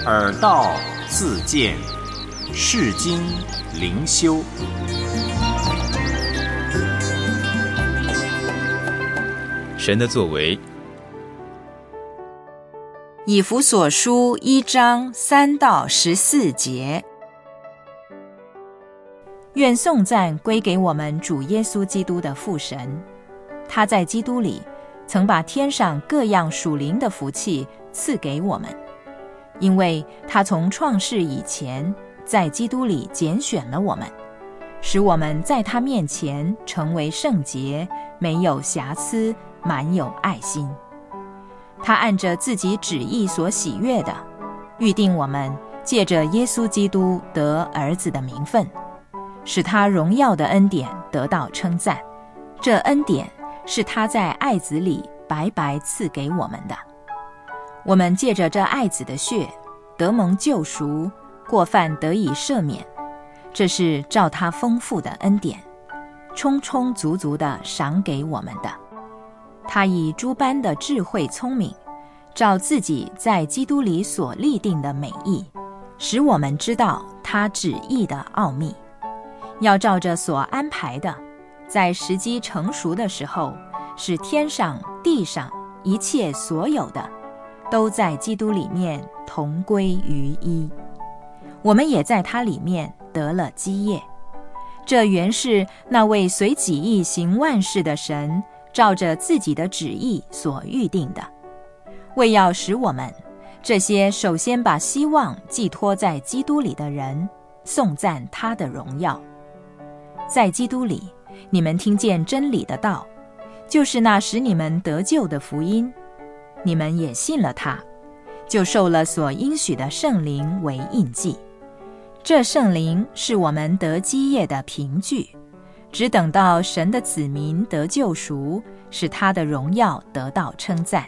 耳道自见，世经灵修。 神的作为。 以弗所书1章3到14节。愿颂赞归给我们主耶稣基督的父神，他在基督里曾把天上各样属灵的福气赐给我们，因为他从创世以前在基督里拣选了我们，使我们在他面前成为圣洁，没有瑕疵，满有爱心。他按着自己旨意所喜悦的，预定我们借着耶稣基督得儿子的名分，使他荣耀的恩典得到称赞。这恩典是他在爱子里白白赐给我们的。我们借着这爱子的血得蒙救赎，过犯得以赦免，这是照他丰富的恩典，充充足足地赏给我们的。他以诸般的智慧聪明，照自己在基督里所立定的美意，使我们知道他旨意的奥秘，要照着所安排的，在时机成熟的时候，使天上地上一切所有的都在基督里面同归于一。我们也在他里面得了基业。这原是那位随己意行万事的神照着自己的旨意所预定的，为要使我们这些首先把希望寄托在基督里的人颂赞他的荣耀。在基督里，你们听见真理的道，就是那使你们得救的福音，你们也信了他，就受了所应许的圣灵为印记。这圣灵是我们得基业的凭据，只等到神的子民得救赎，使他的荣耀得到称赞。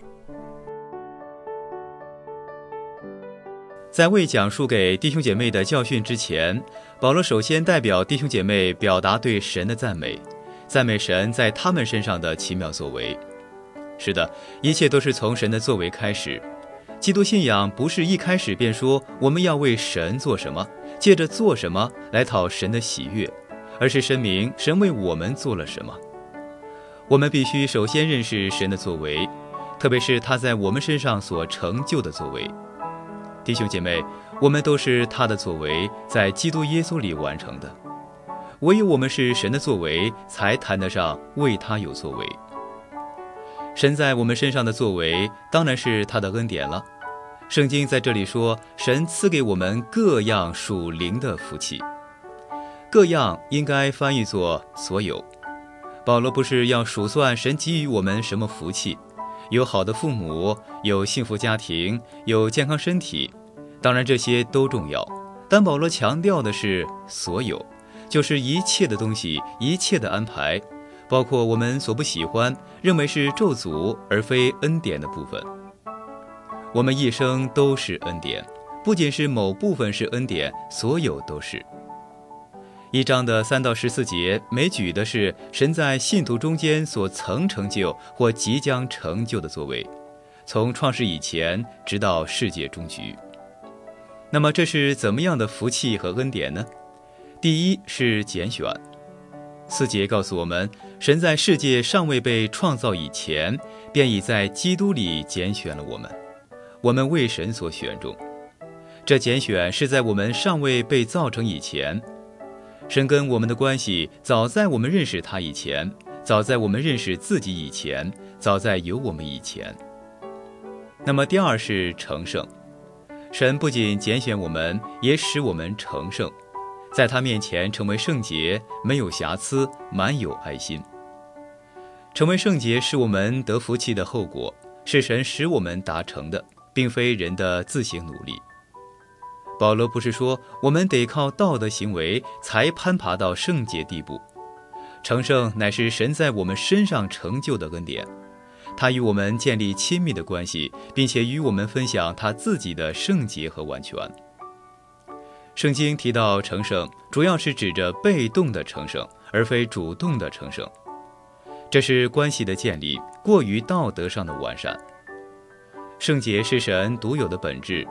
在未讲述给弟兄姐妹的教训之前，保罗首先代表弟兄姐妹表达对神的赞美，赞美神在他们身上的奇妙作为。是的，一切都是从神的作为开始。基督信仰不是一开始便说我们要为神做什么，借着做什么来讨神的喜悦，而是申明神为我们做了什么。我们必须首先认识神的作为，特别是他在我们身上所成就的作为。弟兄姐妹，我们都是他的作为在基督耶稣里完成的，唯有我们是神的作为，才谈得上为他有作为。神在我们身上的作为当然是他的恩典了。圣经在这里说，神赐给我们各样属灵的福气。各样应该翻译作所有。保罗不是要数算神给予我们什么福气，有好的父母，有幸福家庭，有健康身体，当然这些都重要，但保罗强调的是所有，就是一切的东西，一切的安排，包括我们所不喜欢，认为是咒诅而非恩典的部分。我们一生都是恩典，不仅是某部分是恩典，所有都是。1章的3到14节每举的是神在信徒中间所曾成就或即将成就的作为，从创世以前直到世界终局。那么这是怎么样的福气和恩典呢？第一是拣选。4节告诉我们，神在世界尚未被创造以前，便已在基督里拣选了我们，我们为神所选中。这拣选是在我们尚未被造成以前。神跟我们的关系早在我们认识他以前，早在我们认识自己以前，早在有我们以前。那么第二是成圣。神不仅拣选我们，也使我们成圣，在他面前成为圣洁，没有瑕疵，满有爱心。成为圣洁是我们得福气的后果，是神使我们达成的，并非人的自行努力。保罗不是说我们得靠道德行为才攀爬到圣洁地步，成圣乃是神在我们身上成就的恩典，他与我们建立亲密的关系，并且与我们分享他自己的圣洁和完全。圣经提到成圣，主要是指着被动的成圣，而非主动的成圣。这是关系的建立，过于道德上的完善。圣洁是神独有的本质，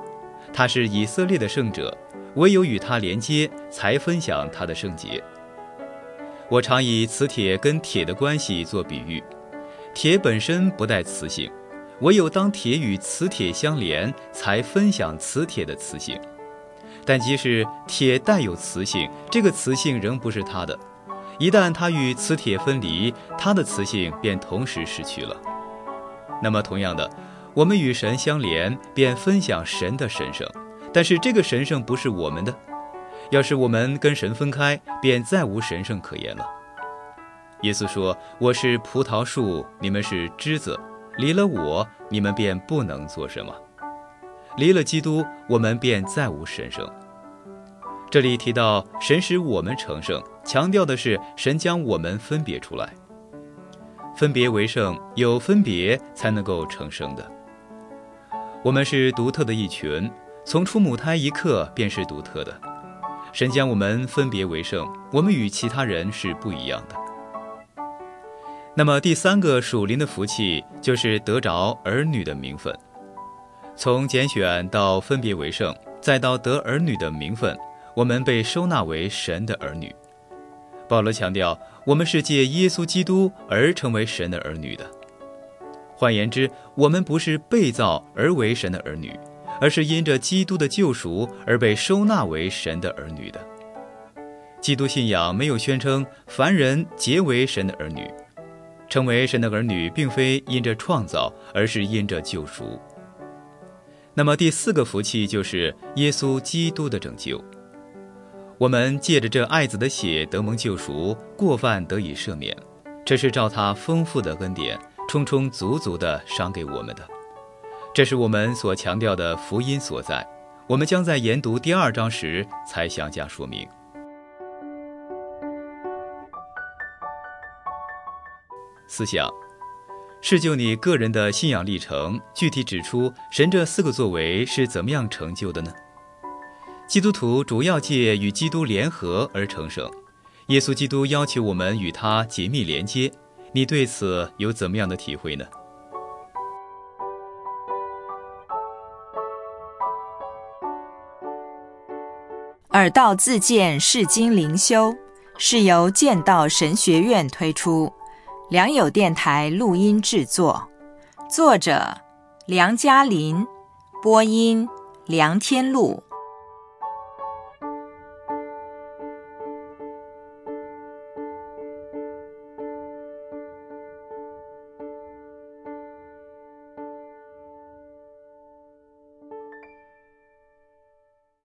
他是以色列的圣者，唯有与他连接，才分享他的圣洁。我常以磁铁跟铁的关系做比喻，铁本身不带磁性，唯有当铁与磁铁相连，才分享磁铁的磁性。但即使铁带有磁性，这个磁性仍不是它的。一旦它与磁铁分离，它的磁性便同时失去了。那么同样的，我们与神相连，便分享神的神圣，但是这个神圣不是我们的。要是我们跟神分开，便再无神圣可言了。耶稣说，我是葡萄树，你们是枝子，离了我，你们便不能做什么。离了基督，我们便再无神圣。这里提到神使我们成圣，强调的是神将我们分别出来。分别为圣，有分别才能够成圣的。我们是独特的一群，从出母胎一刻便是独特的。神将我们分别为圣，我们与其他人是不一样的。那么第三个属灵的福气就是得着儿女的名分。从拣选到分别为圣，再到得儿女的名分，我们被收纳为神的儿女。保罗强调，我们是借耶稣基督而成为神的儿女的。换言之，我们不是被造而为神的儿女，而是因着基督的救赎而被收纳为神的儿女的。基督信仰没有宣称凡人皆为神的儿女，成为神的儿女并非因着创造，而是因着救赎。那么第四个福气就是耶稣基督的拯救。我们借着这爱子的血得蒙救赎，过犯得以赦免，这是照他丰富的恩典，充充足足地赏给我们的。这是我们所强调的福音所在，我们将在研读第2章时才详加说明。思想是就你个人的信仰历程，具体指出神这4个作为是怎么样成就的呢？基督徒主要借与基督联合而成圣，耶稣基督要求我们与他紧密连接，你对此有怎么样的体会呢？ 耳道自荐释经灵修是由剑道神学院推出，良友电台录音制作，作者梁嘉琳，播音梁天禄。